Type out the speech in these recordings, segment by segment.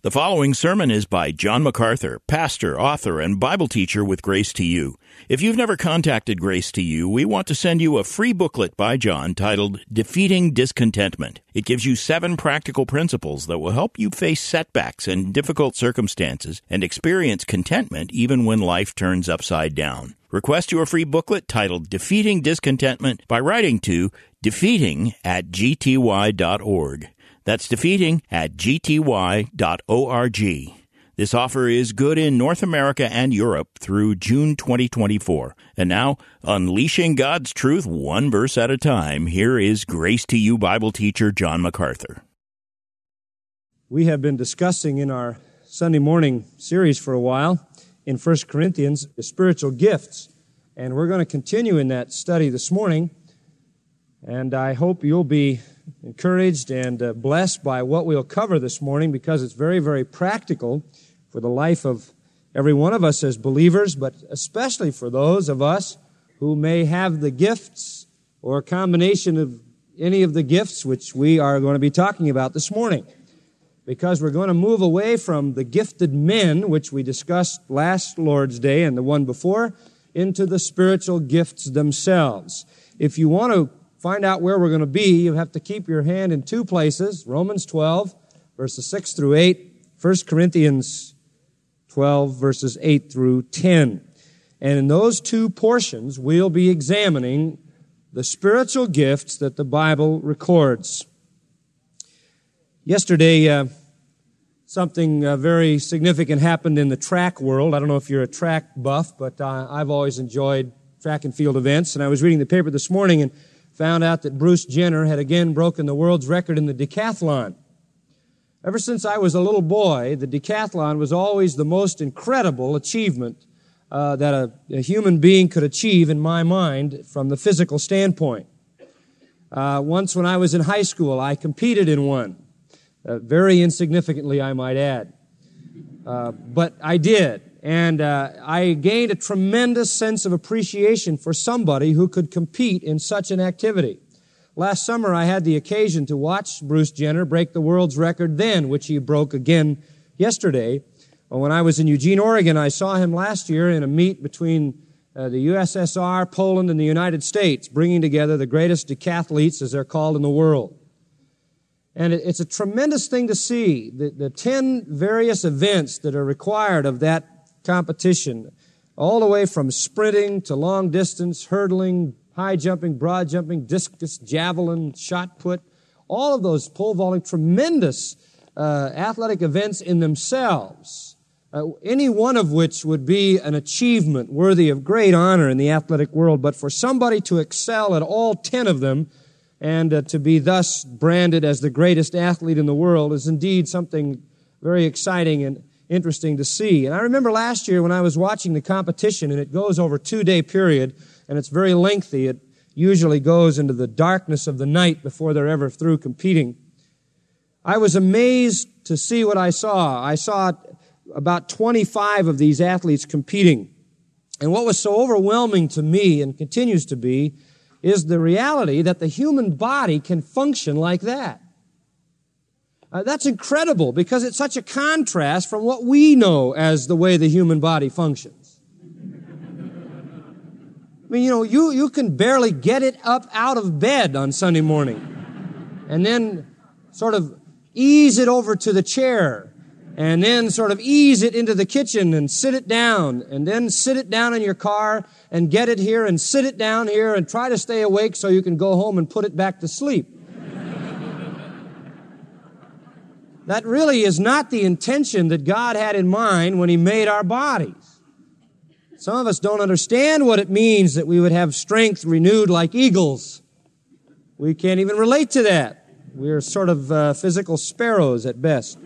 The following sermon is by John MacArthur, pastor, author, and Bible teacher with Grace to You. If you've never contacted Grace to You, we want to send you a free booklet by John titled Defeating Discontentment. It gives you 7 practical principles that will help you face setbacks and difficult circumstances and experience contentment even when life turns upside down. Request your free booklet titled Defeating Discontentment by writing to defeating@gty.org. That's defeating@gty.org. This offer is good in North America and Europe through June 2024. And now, unleashing God's truth one verse at a time, here is Grace to You Bible teacher John MacArthur. We have been discussing in our Sunday morning series for a while in 1 Corinthians the spiritual gifts. And we're going to continue in that study this morning. And I hope you'll be encouraged and blessed by what we'll cover this morning, because it's very, very practical for the life of every one of us as believers, but especially for those of us who may have the gifts or a combination of any of the gifts which we are going to be talking about this morning. Because we're going to move away from the gifted men, which we discussed last Lord's Day and the one before, into the spiritual gifts themselves. If you want to find out where we're going to be, you have to keep your hand in 2 places, Romans 12, verses 6 through 8, 1 Corinthians 12, verses 8 through 10. And in those 2 portions, we'll be examining the spiritual gifts that the Bible records. Yesterday, something very significant happened in the track world. I don't know if you're a track buff, but I've always enjoyed track and field events. And I was reading the paper this morning and found out that Bruce Jenner had again broken the world's record in the decathlon. Ever since I was a little boy, the decathlon was always the most incredible achievement that a human being could achieve in my mind from the physical standpoint. Once when I was in high school, I competed in one. Very insignificantly, I might add. But I did. And I gained a tremendous sense of appreciation for somebody who could compete in such an activity. Last summer, I had the occasion to watch Bruce Jenner break the world's record then, which he broke again yesterday. When I was in Eugene, Oregon, I saw him last year in a meet between the USSR, Poland, and the United States, bringing together the greatest decathletes, as they're called, in the world. And it's a tremendous thing to see, the 10 various events that are required of that competition, all the way from sprinting to long distance, hurdling, high jumping, broad jumping, discus, javelin, shot put, all of those pole vaulting, tremendous athletic events in themselves, any one of which would be an achievement worthy of great honor in the athletic world. But for somebody to excel at all 10 of them and to be thus branded as the greatest athlete in the world is indeed something very exciting and interesting to see. And I remember last year when I was watching the competition, and it goes over a 2-day period, and it's very lengthy. It usually goes into the darkness of the night before they're ever through competing. I was amazed to see what I saw. I saw about 25 of these athletes competing. And what was so overwhelming to me, and continues to be, is the reality that the human body can function like that. That's incredible, because it's such a contrast from what we know as the way the human body functions. I mean, you can barely get it up out of bed on Sunday morning and then sort of ease it over to the chair and then sort of ease it into the kitchen and sit it down and then sit it down in your car and get it here and sit it down here and try to stay awake so you can go home and put it back to sleep. That really is not the intention that God had in mind when He made our bodies. Some of us don't understand what it means that we would have strength renewed like eagles. We can't even relate to that. We're sort of physical sparrows at best.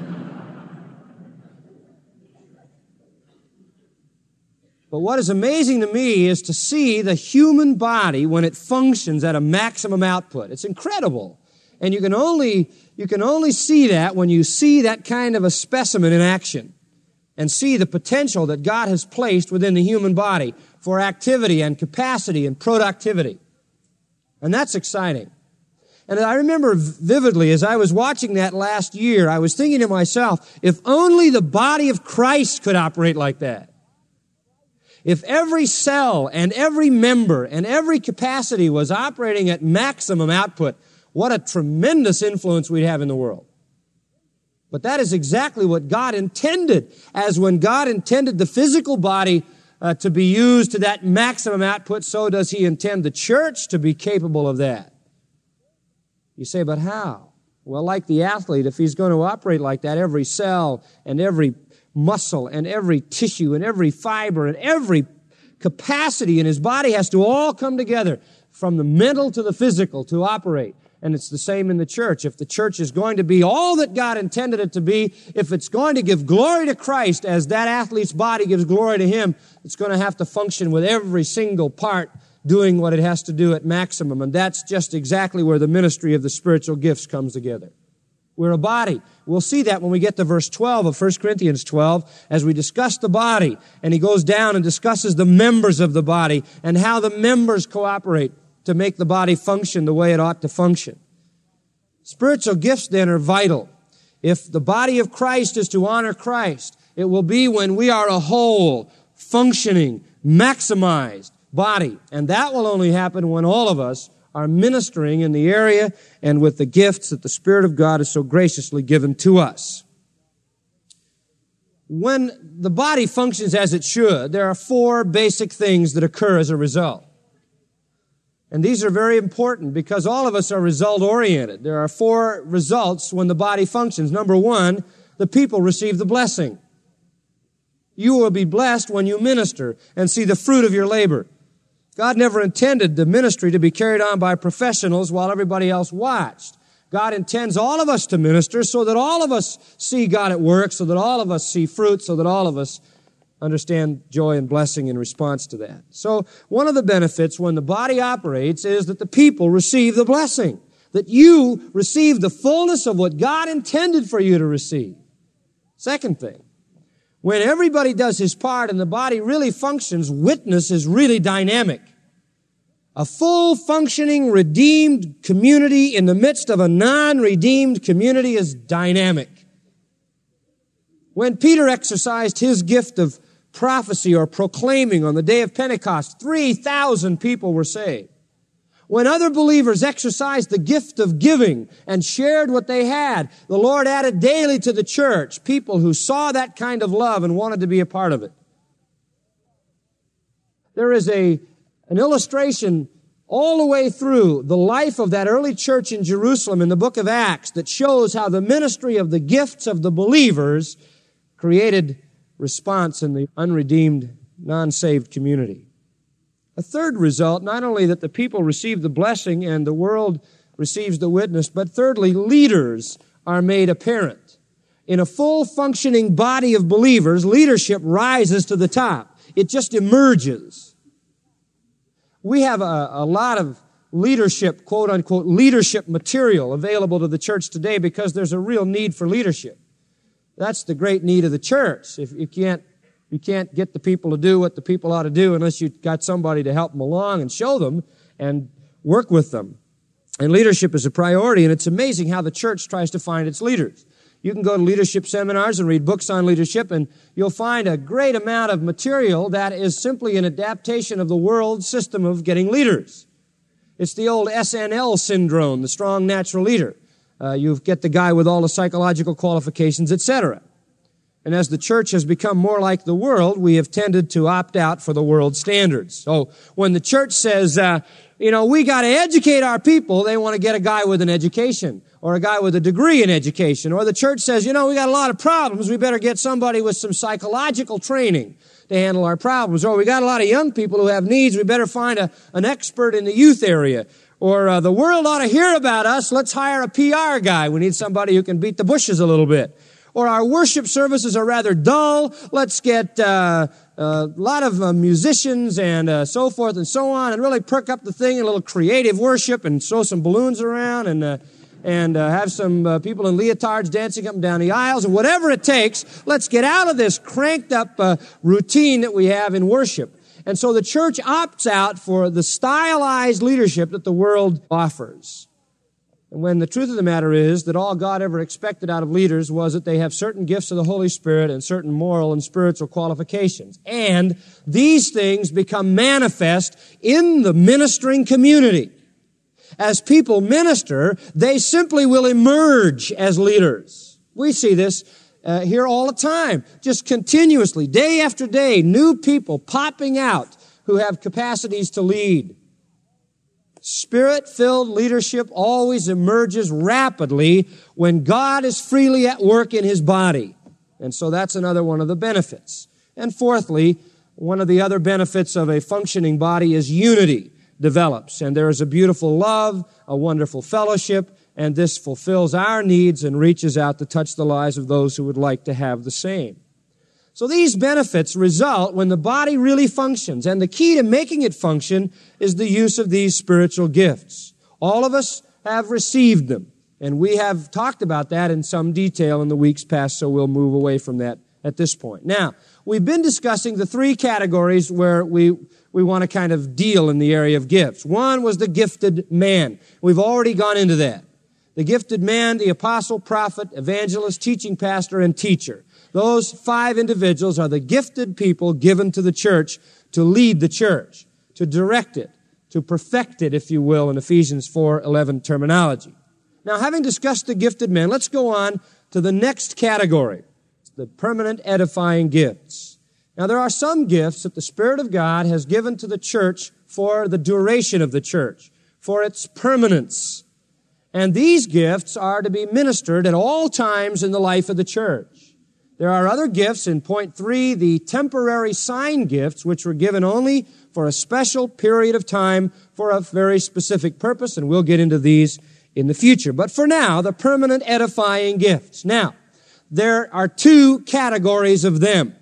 But what is amazing to me is to see the human body when it functions at a maximum output. It's incredible. And you can only see that when you see that kind of a specimen in action and see the potential that God has placed within the human body for activity and capacity and productivity. And that's exciting. And I remember vividly, as I was watching that last year, I was thinking to myself, if only the body of Christ could operate like that. If every cell and every member and every capacity was operating at maximum output, what a tremendous influence we'd have in the world. But that is exactly what God intended, as when God intended the physical body to be used to that maximum output, so does He intend the church to be capable of that. You say, but how? Well, like the athlete, if he's going to operate like that, every cell and every muscle and every tissue and every fiber and every capacity in his body has to all come together from the mental to the physical to operate. And it's the same in the church. If the church is going to be all that God intended it to be, if it's going to give glory to Christ as that athlete's body gives glory to Him, it's going to have to function with every single part doing what it has to do at maximum. And that's just exactly where the ministry of the spiritual gifts comes together. We're a body. We'll see that when we get to verse 12 of 1 Corinthians 12, as we discuss the body, and he goes down and discusses the members of the body and how the members cooperate to make the body function the way it ought to function. Spiritual gifts then are vital. If the body of Christ is to honor Christ, it will be when we are a whole, functioning, maximized body. And that will only happen when all of us are ministering in the area and with the gifts that the Spirit of God has so graciously given to us. When the body functions as it should, there are 4 basic things that occur as a result. And these are very important because all of us are result-oriented. There are 4 results when the body functions. Number 1, the people receive the blessing. You will be blessed when you minister and see the fruit of your labor. God never intended the ministry to be carried on by professionals while everybody else watched. God intends all of us to minister so that all of us see God at work, so that all of us see fruit, so that all of us understand joy and blessing in response to that. So one of the benefits when the body operates is that the people receive the blessing, that you receive the fullness of what God intended for you to receive. Second thing, when everybody does his part and the body really functions, witness is really dynamic. A full functioning, redeemed community in the midst of a non-redeemed community is dynamic. When Peter exercised his gift of prophecy or proclaiming on the day of Pentecost, 3,000 people were saved. When other believers exercised the gift of giving and shared what they had, the Lord added daily to the church people who saw that kind of love and wanted to be a part of it. There is an illustration all the way through the life of that early church in Jerusalem in the book of Acts that shows how the ministry of the gifts of the believers created response in the unredeemed, non-saved community. A third result, not only that the people receive the blessing and the world receives the witness, but thirdly, leaders are made apparent. In a full functioning body of believers, leadership rises to the top. It just emerges. We have a lot of leadership, quote unquote, leadership material available to the church today because there's a real need for leadership. That's the great need of the church. If you can't get the people to do what the people ought to do unless you've got somebody to help them along and show them and work with them. And leadership is a priority, and it's amazing how the church tries to find its leaders. You can go to leadership seminars and read books on leadership, and you'll find a great amount of material that is simply an adaptation of the world system of getting leaders. It's the old SNL syndrome, the strong natural leader. You get the guy with all the psychological qualifications, etc. And as the church has become more like the world, we have tended to opt out for the world standards. So when the church says, we got to educate our people, they want to get a guy with an education or a guy with a degree in education. Or the church says, we got a lot of problems, we better get somebody with some psychological training to handle our problems. Or we got a lot of young people who have needs, we better find an expert in the youth area. Or the world ought to hear about us, let's hire a PR guy. We need somebody who can beat the bushes a little bit. Or our worship services are rather dull. Let's get a lot of musicians and so forth and so on, and really perk up the thing, a little creative worship, and throw some balloons around, and have some people in leotards dancing up and down the aisles, and whatever it takes. Let's get out of this cranked up routine that we have in worship. And so the church opts out for the stylized leadership that the world offers. when the truth of the matter is that all God ever expected out of leaders was that they have certain gifts of the Holy Spirit and certain moral and spiritual qualifications. And these things become manifest in the ministering community. As people minister, they simply will emerge as leaders. We see this here all the time, just continuously, day after day, new people popping out who have capacities to lead. Spirit-filled leadership always emerges rapidly when God is freely at work in His body. And so that's another one of the benefits. And fourthly, one of the other benefits of a functioning body is unity develops. And there is a beautiful love, a wonderful fellowship, and this fulfills our needs and reaches out to touch the lives of those who would like to have the same. So these benefits result when the body really functions, and the key to making it function is the use of these spiritual gifts. All of us have received them, and we have talked about that in some detail in the weeks past, so we'll move away from that at this point. Now, we've been discussing the three categories where we want to kind of deal in the area of gifts. One was the gifted man. We've already gone into that. The gifted man, the apostle, prophet, evangelist, teaching pastor, and teacher. Those 5 individuals are the gifted people given to the church to lead the church, to direct it, to perfect it, if you will, in Ephesians 4:11 terminology. Now, having discussed the gifted men, let's go on to the next category, the permanent edifying gifts. Now, there are some gifts that the Spirit of God has given to the church for the duration of the church, for its permanence. And these gifts are to be ministered at all times in the life of the church. There are other gifts in point 3, the temporary sign gifts, which were given only for a special period of time for a very specific purpose, and we'll get into these in the future. But for now, the permanent edifying gifts. Now, there are 2 categories of them.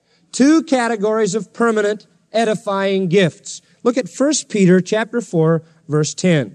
2 categories of permanent edifying gifts. Look at 1 Peter chapter 4, verse 10.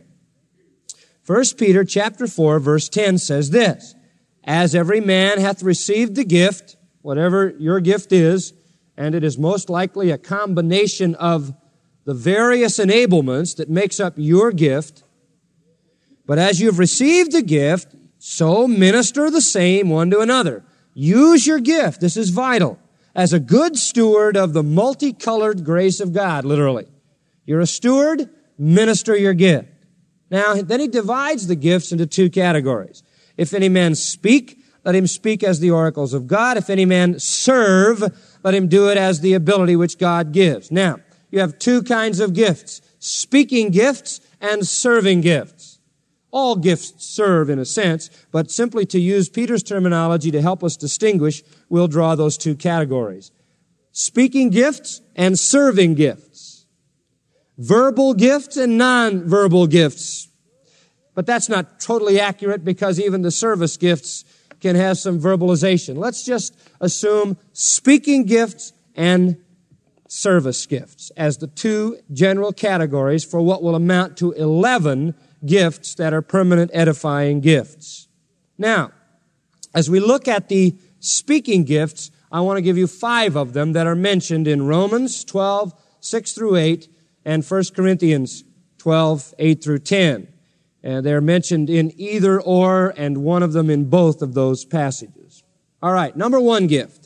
1 Peter chapter 4, verse 10 says this, "As every man hath received the gift," whatever your gift is, and it is most likely a combination of the various enablements that makes up your gift, "but as you have received the gift, so minister the same one to another." Use your gift, this is vital, as a good steward of the multicolored grace of God, literally. You're a steward, minister your gift. Now, then he divides the gifts into 2 categories. If any man speak, let him speak as the oracles of God. If any man serve, let him do it as the ability which God gives. Now, you have 2 kinds of gifts, speaking gifts and serving gifts. All gifts serve in a sense, but simply to use Peter's terminology to help us distinguish, we'll draw those 2 categories. Speaking gifts and serving gifts. Verbal gifts and non-verbal gifts. But that's not totally accurate because even the service gifts can have some verbalization. Let's just assume speaking gifts and service gifts as the 2 general categories for what will amount to 11 gifts that are permanent edifying gifts. Now, as we look at the speaking gifts, I want to give you 5 of them that are mentioned in Romans 12, 6 through 8, and 1 Corinthians 12, 8 through 10. And they're mentioned in either or, and one of them in both of those passages. All right, number 1 gift.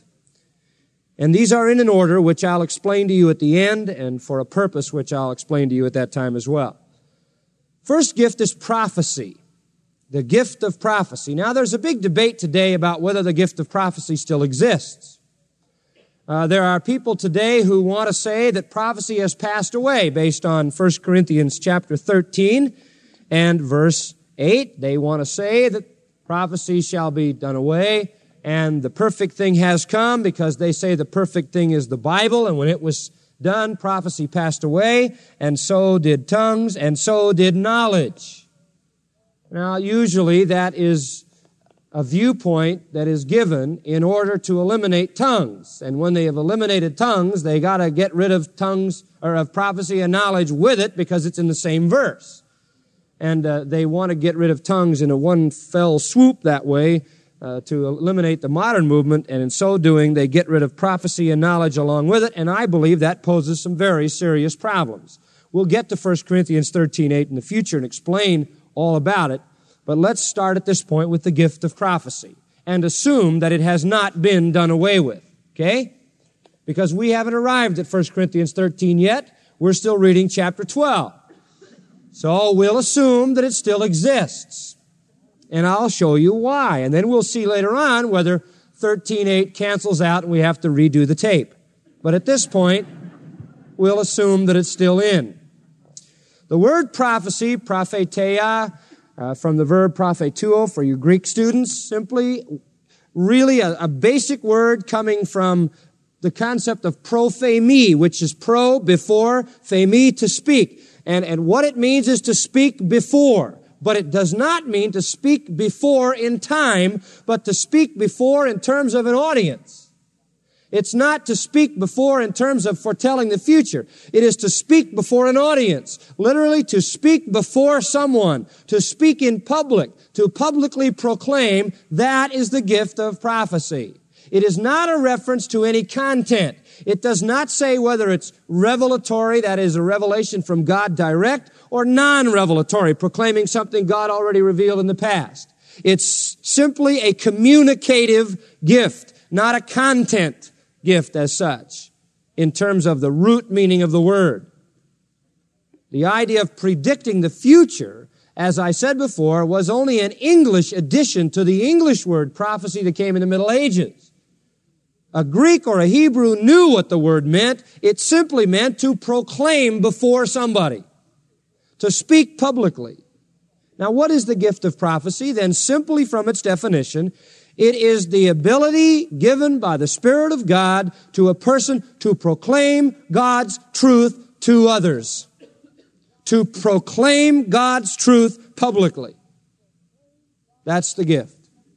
And these are in an order which I'll explain to you at the end, and for a purpose which I'll explain to you at that time as well. First gift is prophecy. The gift of prophecy. Now, there's a big debate today about whether the gift of prophecy still exists. There are people today who want to say that prophecy has passed away based on 1 Corinthians chapter 13 and verse 8. They want to say that prophecy shall be done away and the perfect thing has come because they say the perfect thing is the Bible, and when it was done, prophecy passed away, and so did tongues, and so did knowledge. Now, usually that is a viewpoint that is given in order to eliminate tongues. And when they have eliminated tongues, they got to get rid of tongues or of prophecy and knowledge with it because it's in the same verse. And they want to get rid of tongues in a one fell swoop that way to eliminate the modern movement. And in so doing, they get rid of prophecy and knowledge along with it. And I believe that poses some very serious problems. We'll get to 1 Corinthians 13:8 in the future and explain all about it. But let's start at this point with the gift of prophecy and assume that it has not been done away with. Okay? Because we haven't arrived at 1 Corinthians 13 yet. We're still reading chapter 12. So we'll assume that it still exists. And I'll show you why. And then we'll see later on whether 13:8 cancels out and we have to redo the tape. But at this point, we'll assume that it's still in. The word prophecy, propheteia, from the verb prophetuo for you Greek students, simply really a basic word coming from the concept of prophemi, which is pro, before, phemi, to speak. And what it means is to speak before. But it does not mean to speak before in time, but to speak before in terms of an audience. It's not to speak before in terms of foretelling the future. It is to speak before an audience. Literally to speak before someone, to speak in public, to publicly proclaim. That is the gift of prophecy. It is not a reference to any content. It does not say whether it's revelatory, that is a revelation from God direct, or non-revelatory, proclaiming something God already revealed in the past. It's simply a communicative gift, not a content gift as such, in terms of the root meaning of the word. The idea of predicting the future, as I said before, was only an English addition to the English word prophecy that came in the Middle Ages. A Greek or a Hebrew knew what the word meant. It simply meant to proclaim before somebody, to speak publicly. Now, what is the gift of prophecy? Then simply from its definition, it is the ability given by the Spirit of God to a person to proclaim God's truth to others. To proclaim God's truth publicly. That's the gift.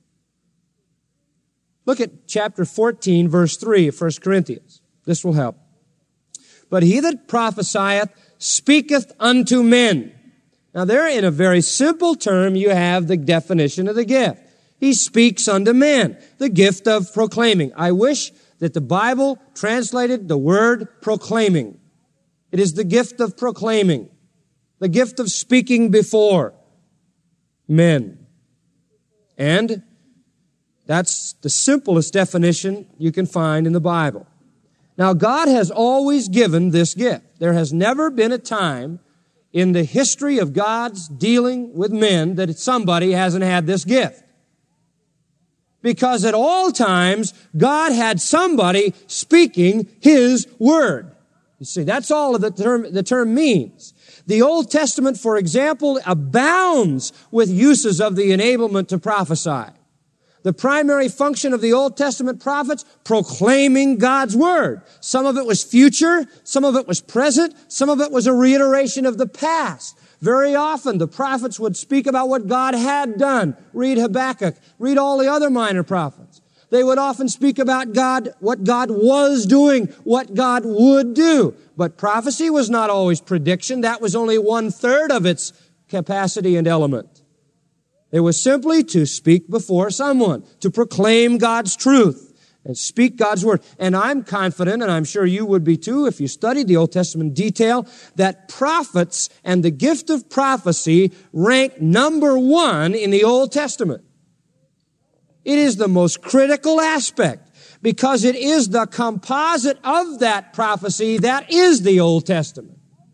Look at chapter 14, verse 3 of 1 Corinthians. This will help. But he that prophesieth speaketh unto men. Now there, in a very simple term, you have the definition of the gift. He speaks unto men. The gift of proclaiming. I wish that the Bible translated the word proclaiming. It is the gift of proclaiming. The gift of speaking before men. And that's the simplest definition you can find in the Bible. Now, God has always given this gift. There has never been a time in the history of God's dealing with men that somebody hasn't had this gift. Because at all times, God had somebody speaking His word. You see, that's all the term means. The Old Testament, for example, abounds with uses of the enablement to prophesy. The primary function of the Old Testament prophets, proclaiming God's word. Some of it was future, some of it was present, some of it was a reiteration of the past. Very often the prophets would speak about what God had done. Read Habakkuk, read all the other minor prophets. They would often speak about God, what God was doing, what God would do. But prophecy was not always prediction. That was only 1/3 of its capacity and element. It was simply to speak before someone, to proclaim God's truth and speak God's word. And I'm confident, and I'm sure you would be too, if you studied the Old Testament in detail, that prophets and the gift of prophecy rank number 1 in the Old Testament. It is the most critical aspect because it is the composite of that prophecy that is the Old Testament.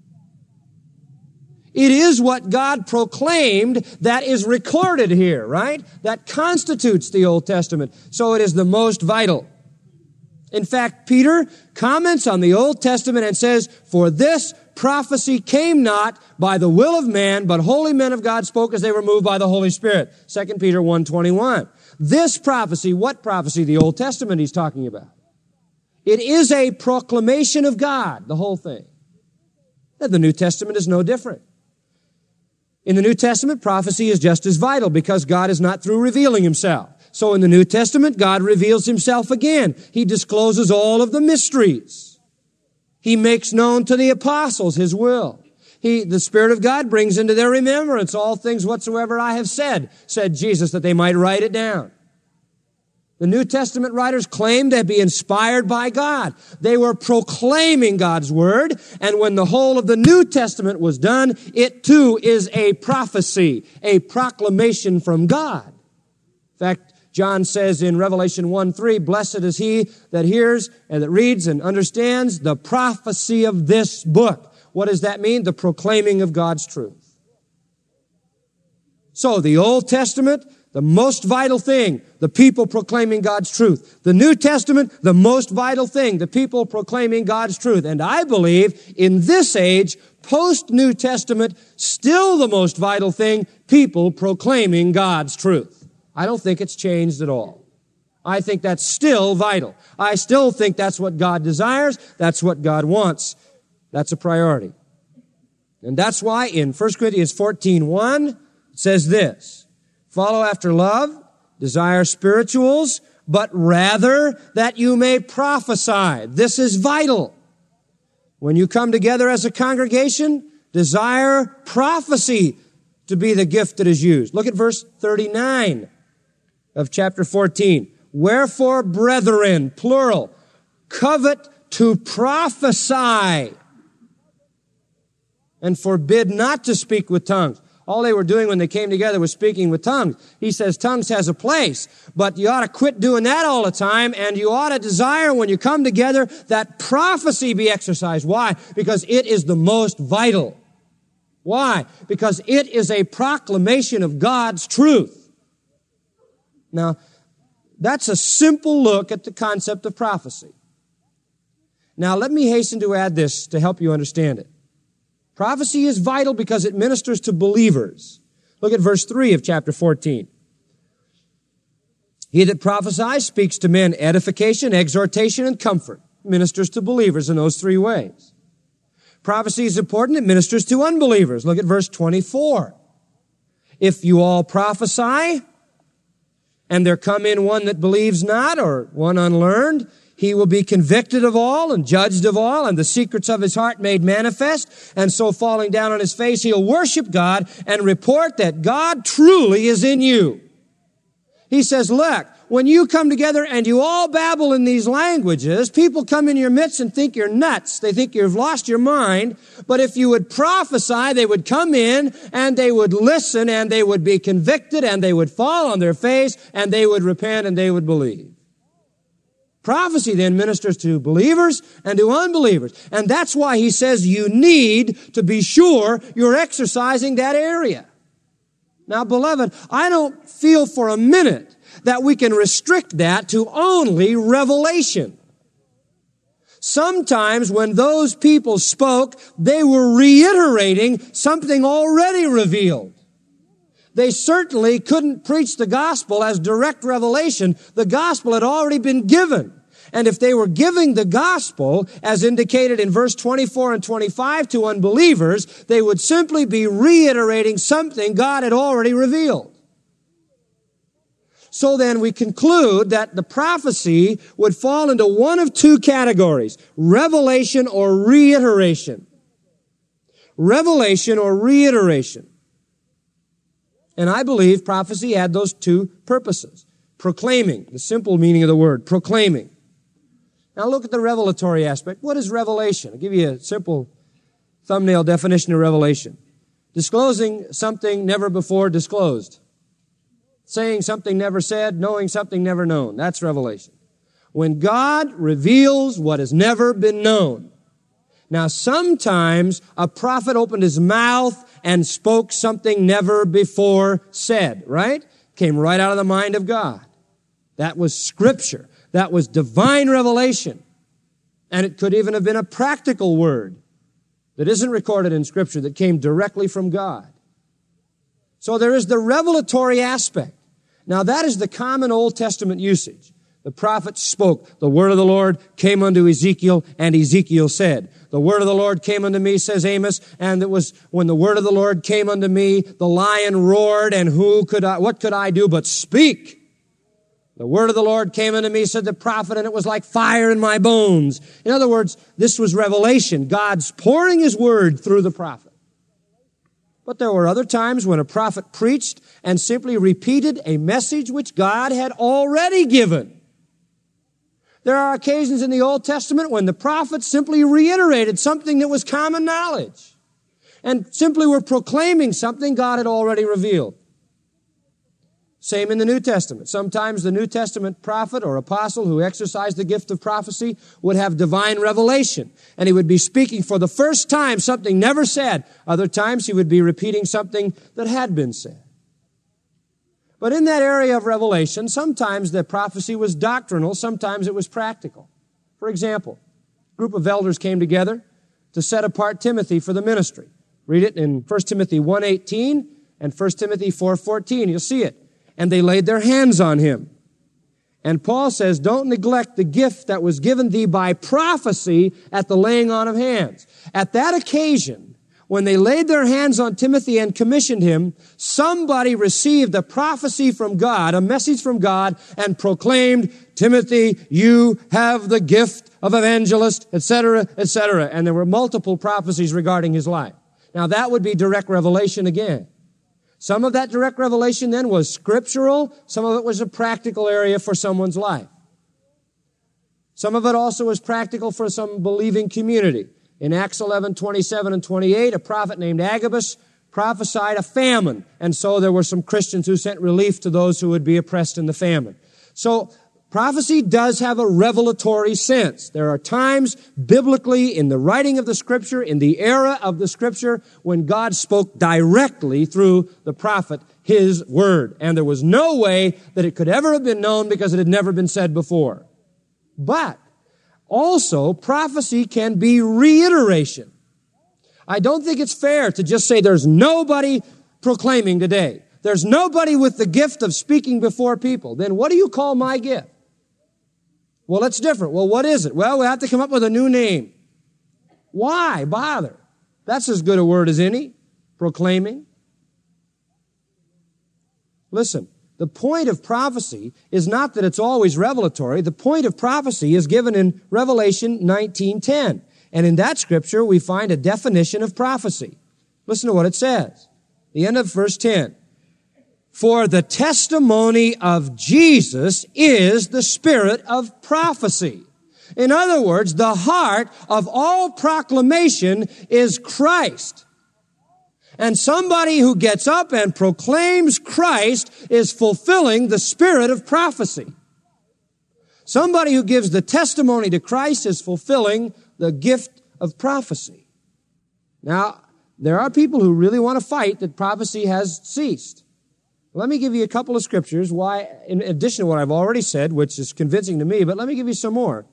It is what God proclaimed that is recorded here, right? That constitutes the Old Testament. So it is the most vital. In fact, Peter comments on the Old Testament and says, "For this prophecy came not by the will of man, but holy men of God spoke as they were moved by the Holy Spirit." 2 Peter 1:21. This prophecy, what prophecy? The Old Testament he's talking about. It is a proclamation of God, the whole thing. And the New Testament is no different. In the New Testament, prophecy is just as vital because God is not through revealing Himself. So in the New Testament, God reveals Himself again. He discloses all of the mysteries. He makes known to the apostles His will. The Spirit of God brings into their remembrance all things whatsoever I have said Jesus, that they might write it down. The New Testament writers claimed to be inspired by God. They were proclaiming God's Word, and when the whole of the New Testament was done, it too is a prophecy, a proclamation from God. In fact, John says in Revelation 1:3, "Blessed is he that hears and that reads and understands the prophecy of this book." What does that mean? The proclaiming of God's truth. So the Old Testament, the most vital thing, the people proclaiming God's truth. The New Testament, the most vital thing, the people proclaiming God's truth. And I believe in this age, post-New Testament, still the most vital thing, people proclaiming God's truth. I don't think it's changed at all. I think that's still vital. I still think that's what God desires. That's what God wants. That's a priority. And that's why in 1 Corinthians 14:1, it says this, "Follow after love, desire spirituals, but rather that you may prophesy." This is vital. When you come together as a congregation, desire prophecy to be the gift that is used. Look at verse 39 of chapter 14. "Wherefore, brethren," plural, "covet to prophesy, and forbid not to speak with tongues." All they were doing when they came together was speaking with tongues. He says tongues has a place, but you ought to quit doing that all the time, and you ought to desire when you come together that prophecy be exercised. Why? Because it is the most vital. Why? Because it is a proclamation of God's truth. Now, that's a simple look at the concept of prophecy. Now, let me hasten to add this to help you understand it. Prophecy is vital because it ministers to believers. Look at verse 3 of chapter 14. "He that prophesies speaks to men edification, exhortation, and comfort." Ministers to believers in those three ways. Prophecy is important. It ministers to unbelievers. Look at verse 24. "If you all prophesy, and there come in one that believes not, or one unlearned, he will be convicted of all and judged of all, and the secrets of his heart made manifest. And so falling down on his face, he'll worship God and report that God truly is in you." He says, look, when you come together and you all babble in these languages, people come in your midst and think you're nuts. They think you've lost your mind. But if you would prophesy, they would come in and they would listen and they would be convicted and they would fall on their face and they would repent and they would believe. Prophecy then ministers to believers and to unbelievers. And that's why he says you need to be sure you're exercising that area. Now, beloved, I don't feel for a minute that we can restrict that to only revelation. Sometimes when those people spoke, they were reiterating something already revealed. They certainly couldn't preach the gospel as direct revelation. The gospel had already been given. And if they were giving the gospel, as indicated in verse 24 and 25 to unbelievers, they would simply be reiterating something God had already revealed. So then we conclude that the prophecy would fall into one of two categories, revelation or reiteration. Revelation or reiteration. And I believe prophecy had those two purposes. Proclaiming, the simple meaning of the word, proclaiming. Now look at the revelatory aspect. What is revelation? I'll give you a simple thumbnail definition of revelation. Disclosing something never before disclosed. Saying something never said, knowing something never known. That's revelation. When God reveals what has never been known. Now sometimes a prophet opened his mouth and spoke something never before said, right? Came right out of the mind of God. That was Scripture. That was divine revelation. And it could even have been a practical word that isn't recorded in Scripture that came directly from God. So there is the revelatory aspect. Now that is the common Old Testament usage. The prophet spoke. The word of the Lord came unto Ezekiel, and Ezekiel said, "The word of the Lord came unto me," says Amos, and it was when the word of the Lord came unto me, the lion roared, and what could I do but speak? The word of the Lord came unto me, said the prophet, and it was like fire in my bones. In other words, this was revelation. God's pouring His word through the prophet. But there were other times when a prophet preached and simply repeated a message which God had already given. There are occasions in the Old Testament when the prophets simply reiterated something that was common knowledge and simply were proclaiming something God had already revealed. Same in the New Testament. Sometimes the New Testament prophet or apostle who exercised the gift of prophecy would have divine revelation, and he would be speaking for the first time something never said. Other times he would be repeating something that had been said. But in that area of revelation, sometimes the prophecy was doctrinal, sometimes it was practical. For example, a group of elders came together to set apart Timothy for the ministry. Read it in 1 Timothy 1:18 and 1 Timothy 4:14. You'll see it. And they laid their hands on him. And Paul says, don't neglect the gift that was given thee by prophecy at the laying on of hands. At that occasion, when they laid their hands on Timothy and commissioned him, somebody received a prophecy from God, a message from God, and proclaimed, Timothy, you have the gift of evangelist, etc., etc. And there were multiple prophecies regarding his life. Now that would be direct revelation again. Some of that direct revelation then was scriptural. Some of it was a practical area for someone's life. Some of it also was practical for some believing community. In Acts 11:27 and 28, a prophet named Agabus prophesied a famine. And so there were some Christians who sent relief to those who would be oppressed in the famine. So prophecy does have a revelatory sense. There are times biblically in the writing of the Scripture, in the era of the Scripture, when God spoke directly through the prophet His word. And there was no way that it could ever have been known because it had never been said before. But also, prophecy can be reiteration. I don't think it's fair to just say there's nobody proclaiming today. There's nobody with the gift of speaking before people. Then what do you call my gift? Well, it's different. Well, what is it? Well, we have to come up with a new name. Why bother? That's as good a word as any. Proclaiming. Listen, the point of prophecy is not that it's always revelatory. The point of prophecy is given in Revelation 19:10. And in that scripture, we find a definition of prophecy. Listen to what it says. The end of verse 10. For the testimony of Jesus is the spirit of prophecy. In other words, the heart of all proclamation is Christ. And somebody who gets up and proclaims Christ is fulfilling the spirit of prophecy. Somebody who gives the testimony to Christ is fulfilling the gift of prophecy. Now, there are people who really want to fight that prophecy has ceased. Let me give you a couple of scriptures why, in addition to what I've already said, which is convincing to me, but let me give you some more.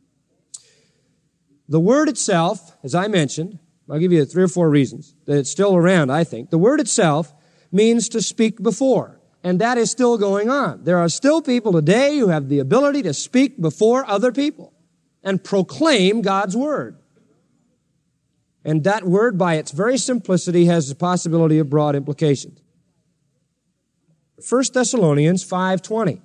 The word itself, as I mentioned, I'll give you 3 or 4 reasons that it's still around, I think. The word itself means to speak before, and that is still going on. There are still people today who have the ability to speak before other people and proclaim God's word. And that word, by its very simplicity, has the possibility of broad implications. 1 Thessalonians 5:20.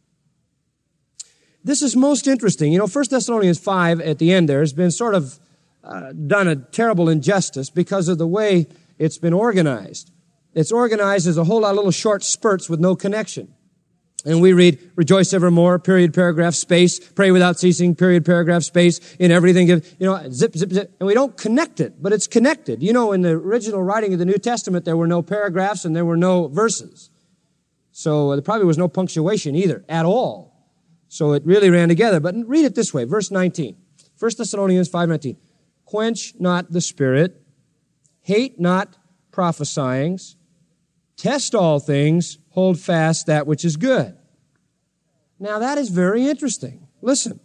This is most interesting. You know, 1 Thessalonians 5 at the end there has been sort of done a terrible injustice because of the way it's been organized. It's organized as a whole lot of little short spurts with no connection. And we read, rejoice evermore, period, paragraph, space, pray without ceasing, period, paragraph, space, in everything, zip, zip, zip. And we don't connect it, but it's connected. You know, in the original writing of the New Testament, there were no paragraphs and there were no verses. So there probably was no punctuation either, at all. So it really ran together. But read it this way, verse 19. 1 Thessalonians 5:19. Quench not the spirit, hate not prophesyings, test all things, hold fast that which is good. Now that is very interesting. Listen.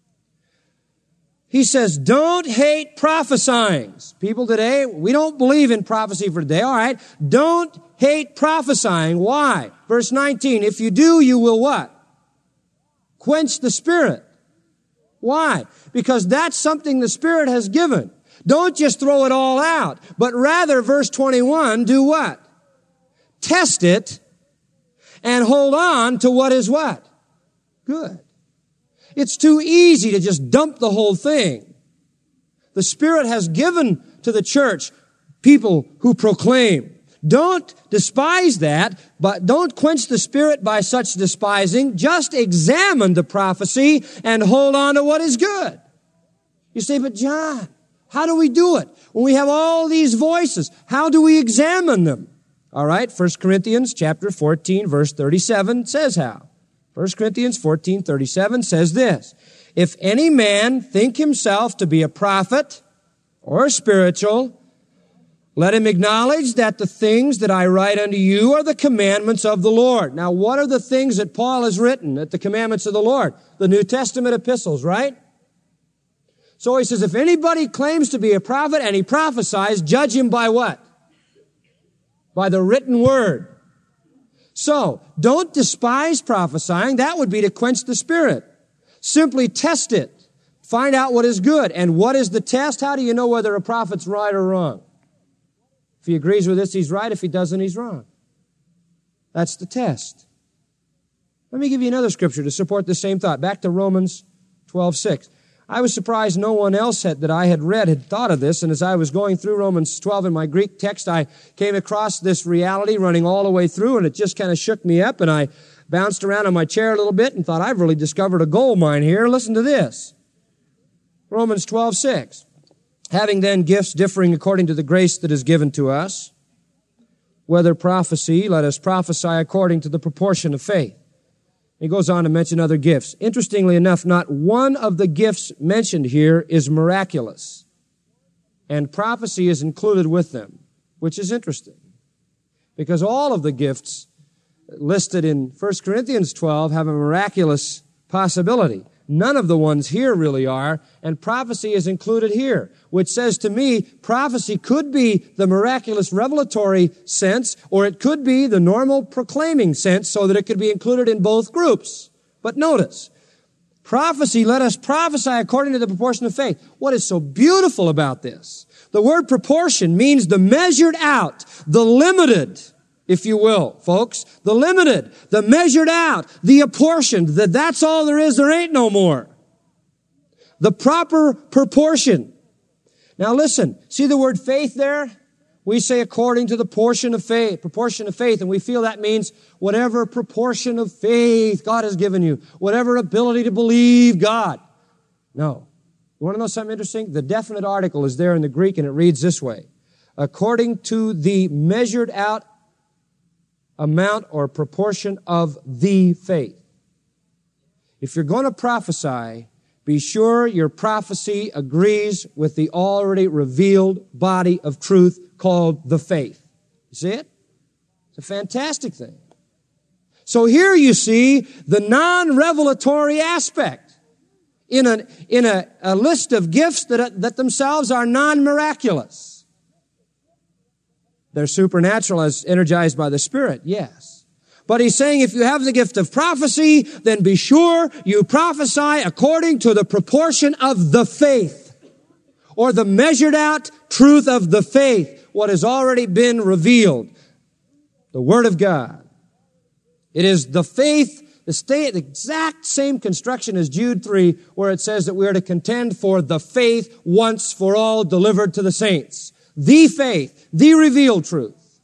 He says, don't hate prophesyings. People today, we don't believe in prophecy for today. All right. Don't hate prophesying. Why? Verse 19. If you do, you will what? Quench the Spirit. Why? Because that's something the Spirit has given. Don't just throw it all out, but rather, verse 21, do what? Test it and hold on to what is what? Good. It's too easy to just dump the whole thing. The Spirit has given to the church people who proclaim. Don't despise that, but don't quench the Spirit by such despising. Just examine the prophecy and hold on to what is good. You say, but John, how do we do it? When we have all these voices, how do we examine them? All right, 1 Corinthians chapter 14, verse 37 says how. 1 Corinthians 14:37 says this, if any man think himself to be a prophet or spiritual, let him acknowledge that the things that I write unto you are the commandments of the Lord. Now, what are the things that Paul has written at the commandments of the Lord? The New Testament epistles, right? So he says, if anybody claims to be a prophet and he prophesies, judge him by what? By the written word. So, don't despise prophesying. That would be to quench the Spirit. Simply test it. Find out what is good. And what is the test? How do you know whether a prophet's right or wrong? If he agrees with this, he's right. If he doesn't, he's wrong. That's the test. Let me give you another scripture to support the same thought. Back to Romans 12:6. I was surprised no one else that I had read had thought of this, and as I was going through Romans 12 in my Greek text, I came across this reality running all the way through, and it just kind of shook me up, and I bounced around on my chair a little bit and thought, I've really discovered a gold mine here. Listen to this. Romans 12:6. Having then gifts differing according to the grace that is given to us, whether prophecy, let us prophesy according to the proportion of faith. He goes on to mention other gifts. Interestingly enough, not one of the gifts mentioned here is miraculous. And prophecy is included with them, which is interesting. Because all of the gifts listed in 1 Corinthians 12 have a miraculous possibility. None of the ones here really are, and prophecy is included here, which says to me, prophecy could be the miraculous revelatory sense, or it could be the normal proclaiming sense, so that it could be included in both groups. But notice, prophecy, let us prophesy according to the proportion of faith. What is so beautiful about this? The word proportion means the measured out, the limited, if you will, folks. The limited, the measured out, the apportioned, that's all there is, there ain't no more. The proper proportion. Now listen, see the word faith there? We say according to the proportion of faith, and we feel that means whatever proportion of faith God has given you, whatever ability to believe God. No. You want to know something interesting? The definite article is there in the Greek, and it reads this way. According to the measured out amount or proportion of the faith. If you're going to prophesy, be sure your prophecy agrees with the already revealed body of truth called the faith. You see it? It's a fantastic thing. So here you see the non-revelatory aspect in a list of gifts that themselves are non-miraculous. They're supernatural as energized by the Spirit, yes. But he's saying if you have the gift of prophecy, then be sure you prophesy according to the proportion of the faith, or the measured out truth of the faith, what has already been revealed, the Word of God. It is the faith, the exact same construction as Jude 3, where it says that we are to contend for the faith once for all delivered to the saints. The faith, the revealed truth.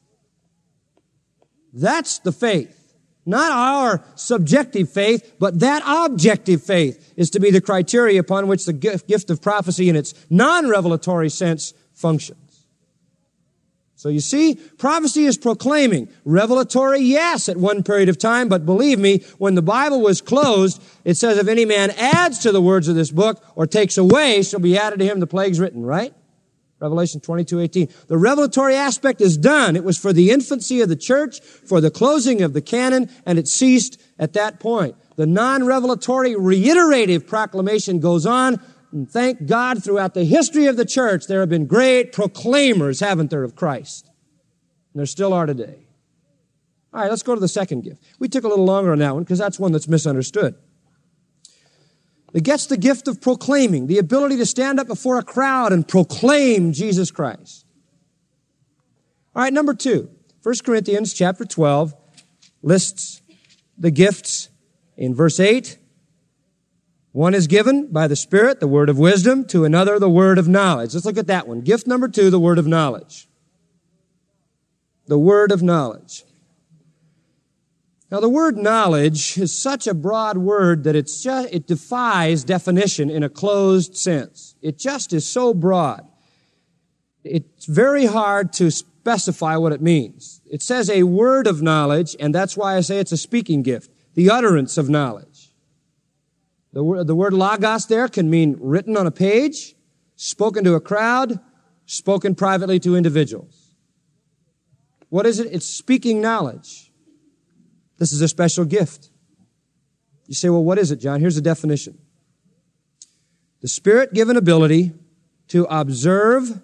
That's the faith. Not our subjective faith, but that objective faith is to be the criteria upon which the gift of prophecy in its non-revelatory sense functions. So you see, prophecy is proclaiming. Revelatory, yes, at one period of time, but believe me, when the Bible was closed, it says if any man adds to the words of this book or takes away, shall be added to him the plagues written, right? Revelation 22:18. The revelatory aspect is done. It was for the infancy of the church, for the closing of the canon, and it ceased at that point. The non-revelatory reiterative proclamation goes on, and thank God throughout the history of the church there have been great proclaimers, haven't there, of Christ? And there still are today. All right, let's go to the second gift. We took a little longer on that one because that's one that's misunderstood. It gets the gift of proclaiming, the ability to stand up before a crowd and proclaim Jesus Christ. All right, number 2. 1 Corinthians chapter 12 lists the gifts in verse 8. One is given by the Spirit, the word of wisdom, to another, the word of knowledge. Let's look at that one. Gift number 2, the word of knowledge. the word of knowledge. Now, the word knowledge is such a broad word that it defies definition in a closed sense. It just is so broad. It's very hard to specify what it means. It says a word of knowledge, and that's why I say it's a speaking gift, the utterance of knowledge. The word logos there can mean written on a page, spoken to a crowd, spoken privately to individuals. What is it? It's speaking knowledge. This is a special gift. You say, well, what is it, John? Here's the definition. The Spirit-given ability to observe,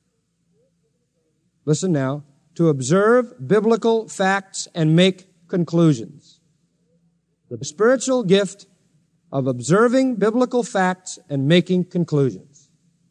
listen now, to observe biblical facts and make conclusions. The spiritual gift of observing biblical facts and making conclusions.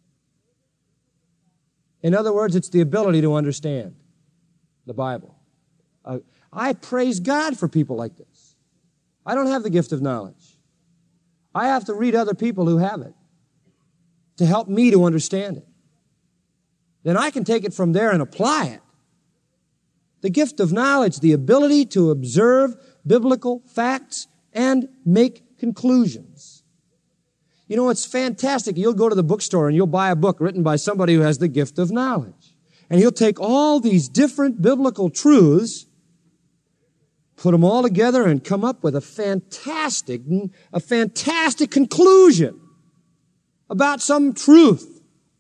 In other words, it's the ability to understand the Bible. I praise God for people like this. I don't have the gift of knowledge. I have to read other people who have it to help me to understand it. Then I can take it from there and apply it. The gift of knowledge, the ability to observe biblical facts and make conclusions. You know, it's fantastic. You'll go to the bookstore and you'll buy a book written by somebody who has the gift of knowledge. And he'll take all these different biblical truths, put them all together and come up with a fantastic conclusion about some truth.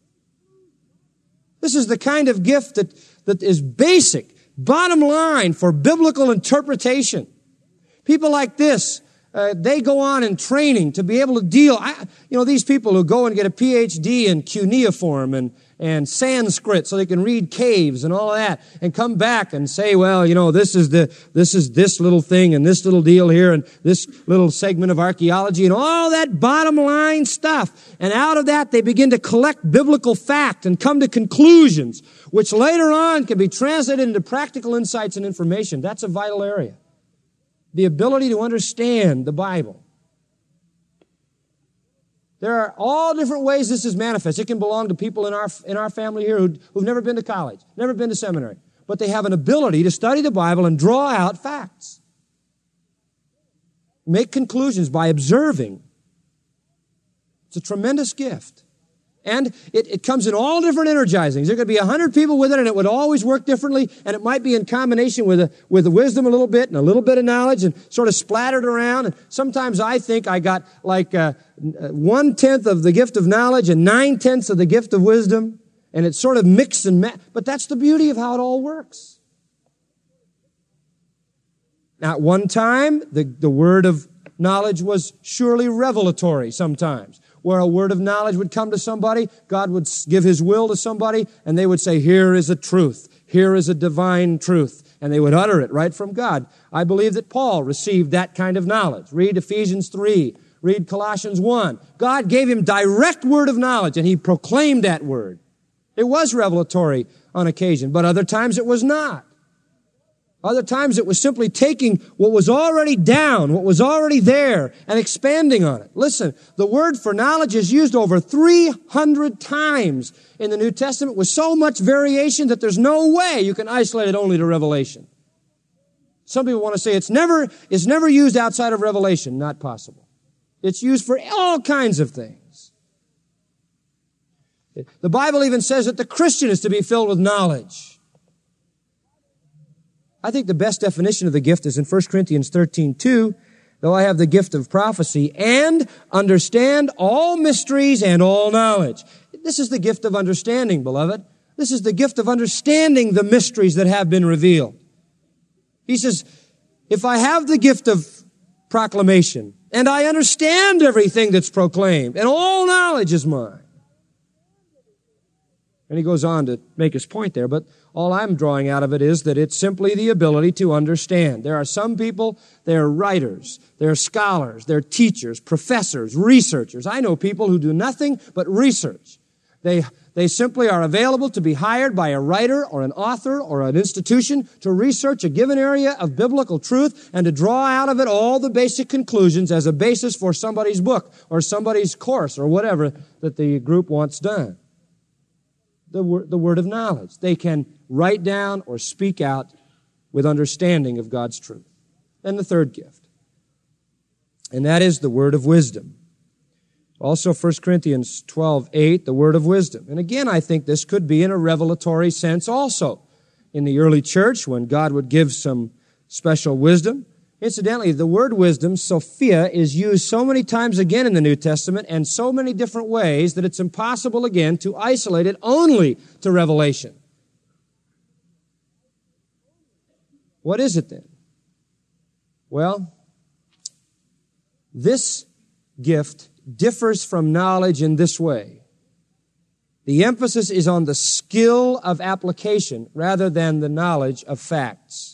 This is the kind of gift that is basic, bottom line for biblical interpretation. People like this, they go on in training to be able to deal. These people who go and get a PhD in cuneiform and Sanskrit so they can read caves and all of that and come back and say, well, this is this little thing and this little deal here and this little segment of archaeology and all that bottom line stuff. And out of that, they begin to collect biblical fact and come to conclusions, which later on can be translated into practical insights and information. That's a vital area. The ability to understand the Bible. There are all different ways this is manifest. It can belong to people in our family here who've never been to college, never been to seminary, but they have an ability to study the Bible and draw out facts. Make conclusions by observing. It's a tremendous gift. And it comes in all different energizings. There could be 100 people with it, and it would always work differently, and it might be in combination with the wisdom a little bit and a little bit of knowledge and sort of splattered around. And sometimes I think I got like 1/10 of the gift of knowledge and 9/10 of the gift of wisdom, and it's sort of mixed and but that's the beauty of how it all works. Now, at one time, the word of knowledge was surely revelatory sometimes, where a word of knowledge would come to somebody, God would give His will to somebody, and they would say, here is a truth, here is a divine truth, and they would utter it right from God. I believe that Paul received that kind of knowledge. Read Ephesians 3, read Colossians 1. God gave him direct word of knowledge, and he proclaimed that word. It was revelatory on occasion, but other times it was not. Other times it was simply taking what was already down, what was already there, and expanding on it. Listen, the word for knowledge is used over 300 times in the New Testament with so much variation that there's no way you can isolate it only to Revelation. Some people want to say it's never used outside of Revelation. Not possible. It's used for all kinds of things. The Bible even says that the Christian is to be filled with knowledge. I think the best definition of the gift is in 1 Corinthians 13:2, though I have the gift of prophecy and understand all mysteries and all knowledge. This is the gift of understanding, beloved. This is the gift of understanding the mysteries that have been revealed. He says, if I have the gift of proclamation and I understand everything that's proclaimed and all knowledge is mine. And he goes on to make his point there, but all I'm drawing out of it is that it's simply the ability to understand. There are some people, they're writers, they're scholars, they're teachers, professors, researchers. I know people who do nothing but research. They simply are available to be hired by a writer or an author or an institution to research a given area of biblical truth and to draw out of it all the basic conclusions as a basis for somebody's book or somebody's course or whatever that the group wants done. the word of knowledge. They can write down or speak out with understanding of God's truth. And the third gift, and that is the word of wisdom. Also 1 Corinthians 12:8, the word of wisdom. And again, I think this could be in a revelatory sense also. In the early church, when God would give some special wisdom. Incidentally, the word wisdom, Sophia, is used so many times again in the New Testament and so many different ways that it's impossible again to isolate it only to revelation. What is it then? Well, this gift differs from knowledge in this way. The emphasis is on the skill of application rather than the knowledge of facts.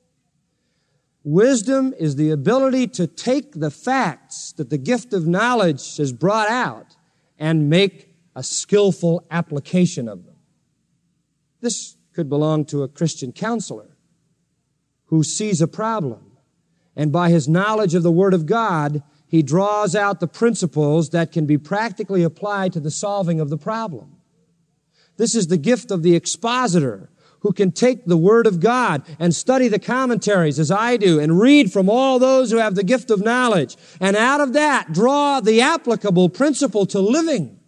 Wisdom is the ability to take the facts that the gift of knowledge has brought out and make a skillful application of them. This could belong to a Christian counselor who sees a problem, and by his knowledge of the Word of God, he draws out the principles that can be practically applied to the solving of the problem. This is the gift of the expositor, who can take the Word of God and study the commentaries as I do and read from all those who have the gift of knowledge, and out of that draw the applicable principle to living.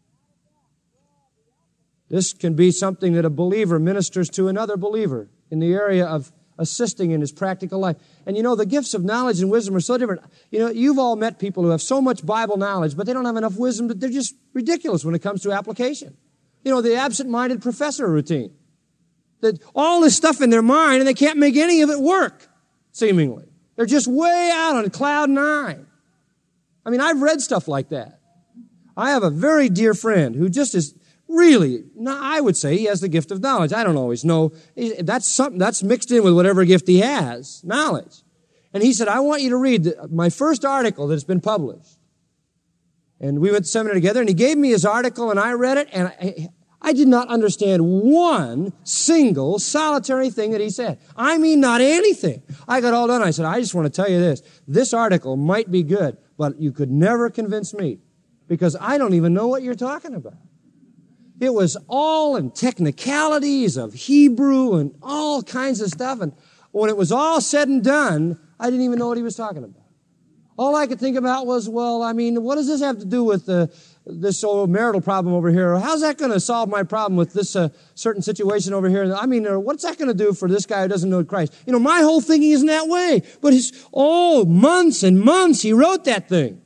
This can be something that a believer ministers to another believer in the area of assisting in his practical life. And you know, the gifts of knowledge and wisdom are so different. You know, you've all met people who have so much Bible knowledge, but they don't have enough wisdom that they're just ridiculous when it comes to application. You know, the absent-minded professor routine. That all this stuff in their mind and they can't make any of it work, seemingly. They're just way out on cloud nine. I mean, I've read stuff like that. I have a very dear friend who just is really, I would say he has the gift of knowledge. I don't always know. That's something that's mixed in with whatever gift he has, knowledge. And he said, I want you to read my first article that's been published. And we went to seminary together and he gave me his article and I read it and I did not understand one single solitary thing that he said. I mean, not anything. I got all done. I said, I just want to tell you this. This article might be good, but you could never convince me because I don't even know what you're talking about. It was all in technicalities of Hebrew and all kinds of stuff. And when it was all said and done, I didn't even know what he was talking about. All I could think about was, well, I mean, what does this have to do with this old marital problem over here? How's that going to solve my problem with this certain situation over here? I mean, what's that going to do for this guy who doesn't know Christ? You know, my whole thinking isn't that way. But months and months he wrote that thing.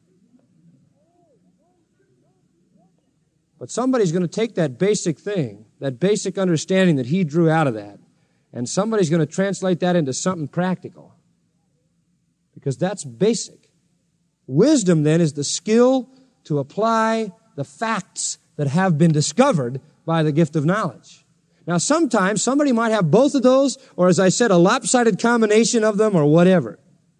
But somebody's going to take that basic thing, that basic understanding that he drew out of that, and somebody's going to translate that into something practical. Because that's basic. Wisdom, then, is the skill to apply the facts that have been discovered by the gift of knowledge. Now, sometimes somebody might have both of those, or as I said, a lopsided combination of them, or whatever.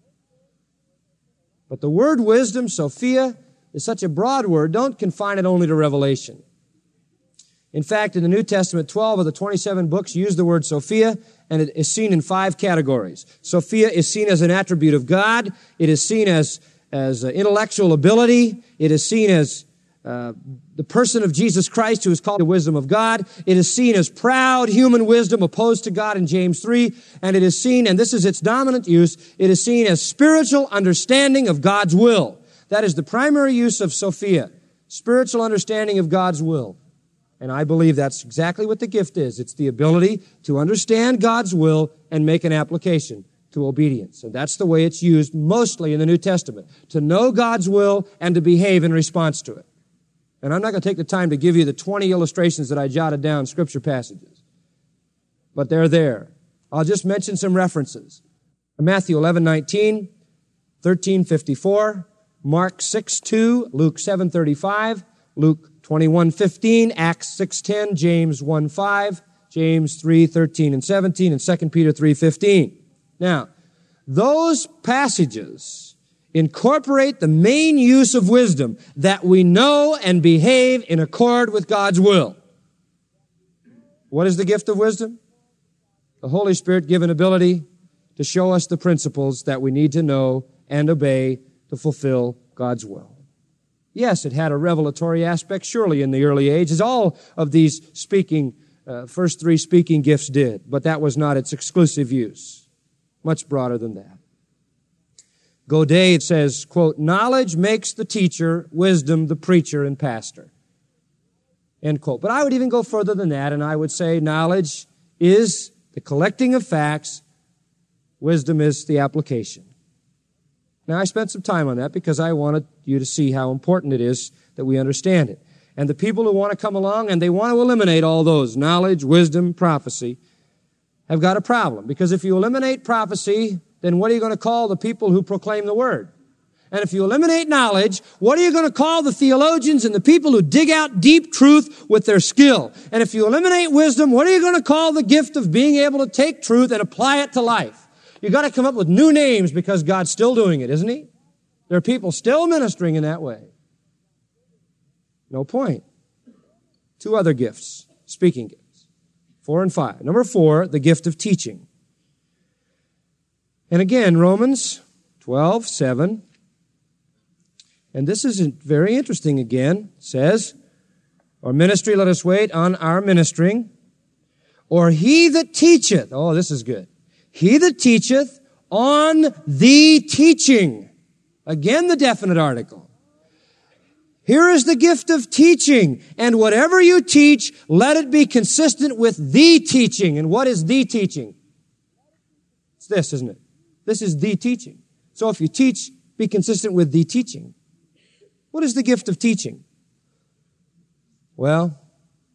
But the word wisdom, Sophia, is such a broad word, don't confine it only to Revelation. In fact, in the New Testament, 12 of the 27 books use the word Sophia, and it is seen in 5 categories. Sophia is seen as an attribute of God. It is seen as intellectual ability. It is seen as the person of Jesus Christ, who is called the wisdom of God. It is seen as proud human wisdom opposed to God in James 3. And it is seen, and this is its dominant use, it is seen as spiritual understanding of God's will. That is the primary use of Sophia, spiritual understanding of God's will. And I believe that's exactly what the gift is. It's the ability to understand God's will and make an application to obedience. And that's the way it's used mostly in the New Testament, to know God's will and to behave in response to it. And I'm not going to take the time to give you the 20 illustrations that I jotted down, scripture passages. But they're there. I'll just mention some references. Matthew 11:19, 13:54, Mark 6:2, Luke 7:35, Luke 21:15, Acts 6:10, James 1:5, James 3:13 and 17, and 2 Peter 3:15. Now, those passages incorporate the main use of wisdom, that we know and behave in accord with God's will. What is the gift of wisdom? The Holy Spirit given ability to show us the principles that we need to know and obey to fulfill God's will. Yes, it had a revelatory aspect, surely, in the early age, as all of these first three speaking gifts did, but that was not its exclusive use. Much broader than that. Godet says, quote, knowledge makes the teacher, wisdom the preacher and pastor. End quote. But I would even go further than that, and I would say knowledge is the collecting of facts, wisdom is the application. Now, I spent some time on that because I wanted you to see how important it is that we understand it. And the people who want to come along and they want to eliminate all those, knowledge, wisdom, prophecy, have got a problem. Because if you eliminate prophecy, then what are you going to call the people who proclaim the Word? And if you eliminate knowledge, what are you going to call the theologians and the people who dig out deep truth with their skill? And if you eliminate wisdom, what are you going to call the gift of being able to take truth and apply it to life? You've got to come up with new names because God's still doing it, isn't He? There are people still ministering in that way. No point. Two other gifts, speaking gifts, 4 and 5. Number 4, the gift of teaching. And again, Romans 12:7. And this is very interesting again. It says, or ministry, let us wait on our ministering. Or he that teacheth. Oh, this is good. He that teacheth on the teaching. Again, the definite article. Here is the gift of teaching. And whatever you teach, let it be consistent with the teaching. And what is the teaching? It's this, isn't it? This is the teaching. So if you teach, be consistent with the teaching. What is the gift of teaching? Well,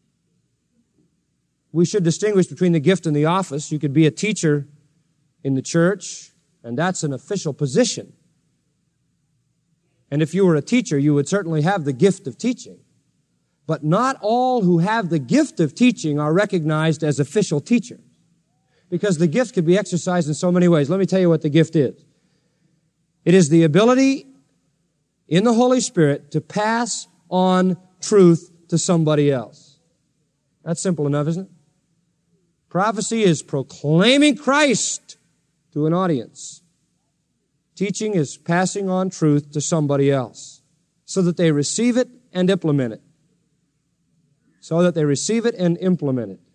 we should distinguish between the gift and the office. You could be a teacher in the church, and that's an official position. And if you were a teacher, you would certainly have the gift of teaching. But not all who have the gift of teaching are recognized as official teachers, because the gift could be exercised in so many ways. Let me tell you what the gift is. It is the ability in the Holy Spirit to pass on truth to somebody else. That's simple enough, isn't it? Prophecy is proclaiming Christ to an audience. Teaching is passing on truth to somebody else so that they receive it and implement it. So that they receive it and implement it.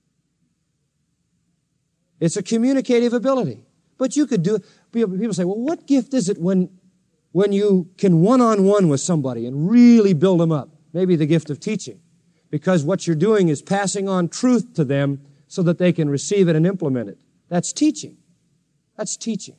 It's a communicative ability. But you could do it. People say, well, what gift is it when you can one-on-one with somebody and really build them up? Maybe the gift of teaching. Because what you're doing is passing on truth to them so that they can receive it and implement it. That's teaching. That's teaching.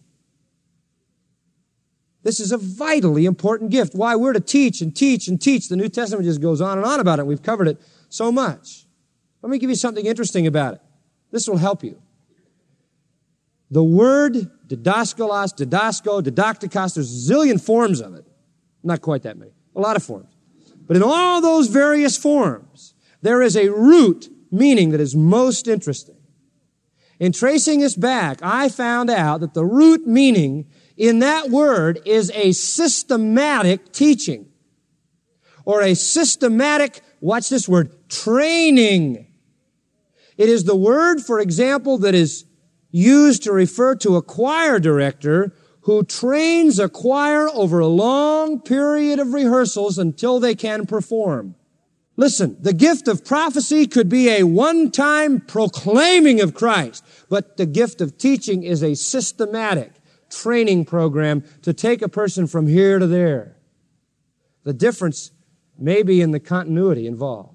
This is a vitally important gift. Why we're to teach and teach and teach. The New Testament just goes on and on about it. We've covered it so much. Let me give you something interesting about it. This will help you. The word didaskalos, didasko, didaktikos, there's a zillion forms of it. Not quite that many. A lot of forms. But in all those various forms, there is a root meaning that is most interesting. In tracing this back, I found out that the root meaning in that word is a systematic teaching. Or a systematic, watch this word, training. It is the word, for example, that is used to refer to a choir director who trains a choir over a long period of rehearsals until they can perform. Listen, the gift of prophecy could be a one-time proclaiming of Christ, but the gift of teaching is a systematic training program to take a person from here to there. The difference may be in the continuity involved.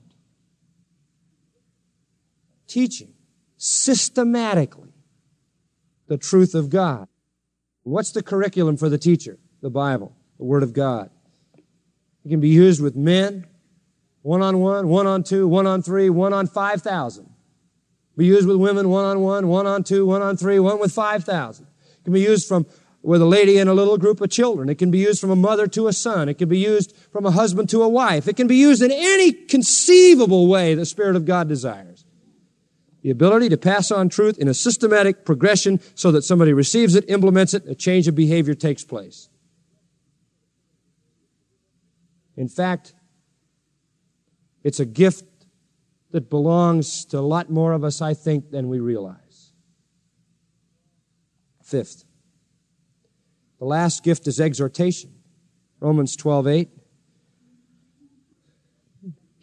Teaching systematically the truth of God. What's the curriculum for the teacher? The Bible, the Word of God. It can be used with men, one-on-one, one-on-two, one-on-three, one-on-5,000. Be used with women, one-on-one, one-on-two, one-on-three, one with 5,000. It can be used with a lady and a little group of children. It can be used from a mother to a son. It can be used from a husband to a wife. It can be used in any conceivable way the Spirit of God desires. The ability to pass on truth in a systematic progression so that somebody receives it, implements it, a change of behavior takes place. In fact, it's a gift that belongs to a lot more of us, I think, than we realize. Fifth, the last gift is exhortation. Romans 12:8.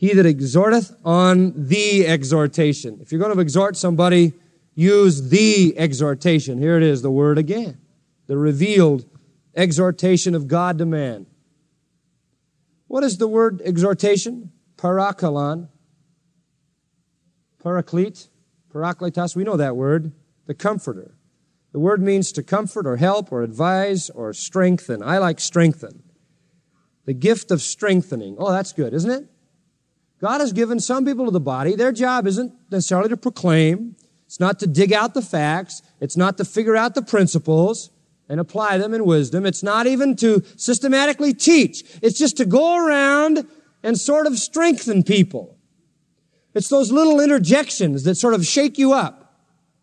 He that exhorteth on the exhortation. If you're going to exhort somebody, use the exhortation. Here it is, the word again. The revealed exhortation of God to man. What is the word exhortation? Parakalon. Paraclete. Parakletos. We know that word. The comforter. The word means to comfort or help or advise or strengthen. I like strengthen. The gift of strengthening. Oh, that's good, isn't it? God has given some people to the body. Their job isn't necessarily to proclaim. It's not to dig out the facts. It's not to figure out the principles and apply them in wisdom. It's not even to systematically teach. It's just to go around and sort of strengthen people. It's those little interjections that sort of shake you up.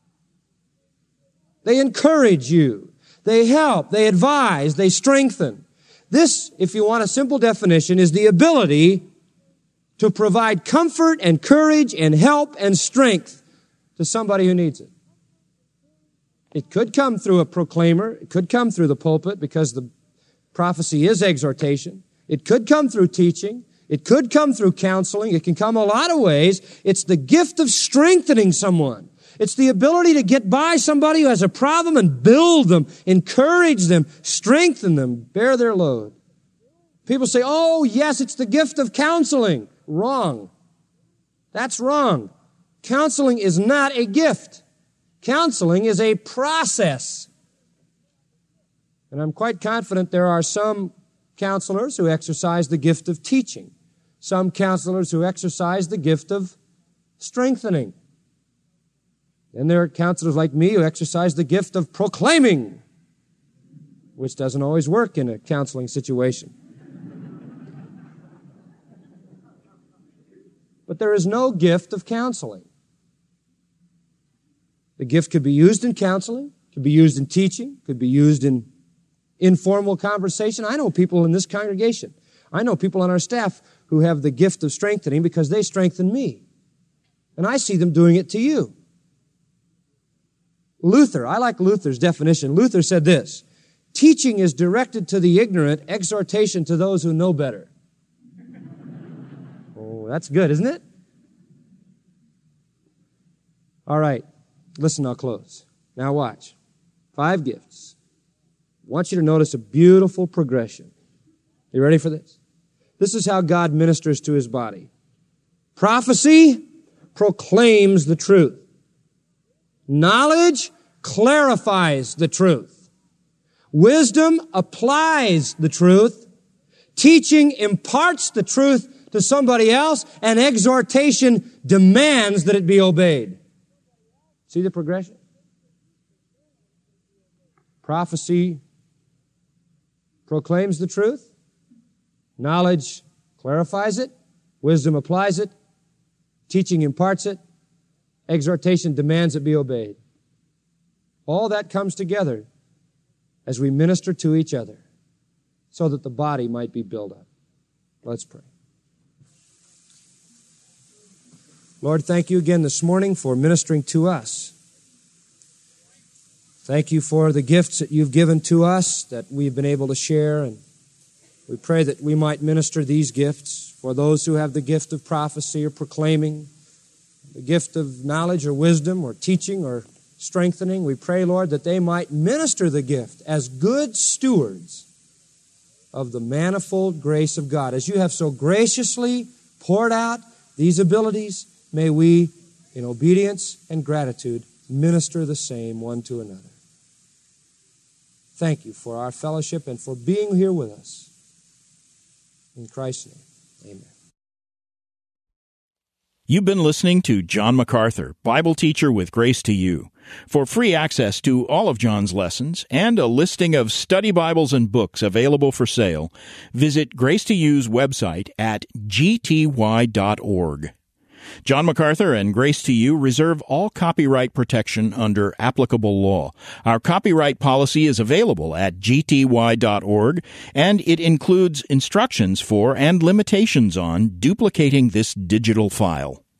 They encourage you. They help. They advise. They strengthen. This, if you want a simple definition, is the ability to provide comfort and courage and help and strength to somebody who needs it. It could come through a proclaimer. It could come through the pulpit because the prophecy is exhortation. It could come through teaching. It could come through counseling. It can come a lot of ways. It's the gift of strengthening someone. It's the ability to get by somebody who has a problem and build them, encourage them, strengthen them, bear their load. People say, oh, yes, it's the gift of counseling. Wrong. That's wrong. Counseling is not a gift. Counseling is a process. And I'm quite confident there are some counselors who exercise the gift of teaching. Some counselors who exercise the gift of strengthening. And there are counselors like me who exercise the gift of proclaiming, which doesn't always work in a counseling situation. But there is no gift of counseling. The gift could be used in counseling, could be used in teaching, could be used in informal conversation. I know people in this congregation. I know people on our staff who have the gift of strengthening because they strengthen me. And I see them doing it to you. Luther, I like Luther's definition. Luther said this: teaching is directed to the ignorant, exhortation to those who know better. Oh, that's good, isn't it? All right. Listen, I'll close. Now watch. 5 gifts. I want you to notice a beautiful progression. You ready for this? This is how God ministers to His body. Prophecy proclaims the truth. Knowledge clarifies the truth. Wisdom applies the truth. Teaching imparts the truth to somebody else, and exhortation demands that it be obeyed. See the progression? Prophecy proclaims the truth. Knowledge clarifies it. Wisdom applies it. Teaching imparts it. Exhortation demands it be obeyed. All that comes together as we minister to each other so that the body might be built up. Let's pray. Lord, thank you again this morning for ministering to us. Thank you for the gifts that you've given to us that we've been able to share, and we pray that we might minister these gifts for those who have the gift of prophecy or proclaiming, the gift of knowledge or wisdom or teaching or strengthening. We pray, Lord, that they might minister the gift as good stewards of the manifold grace of God. As you have so graciously poured out these abilities, may we, in obedience and gratitude, minister the same one to another. Thank you for our fellowship and for being here with us. In Christ's name, amen. You've been listening to John MacArthur, Bible teacher with Grace to You. For free access to all of John's lessons and a listing of study Bibles and books available for sale, visit Grace to You's website at gty.org. John MacArthur and Grace to You reserve all copyright protection under applicable law. Our copyright policy is available at gty.org, and it includes instructions for and limitations on duplicating this digital file.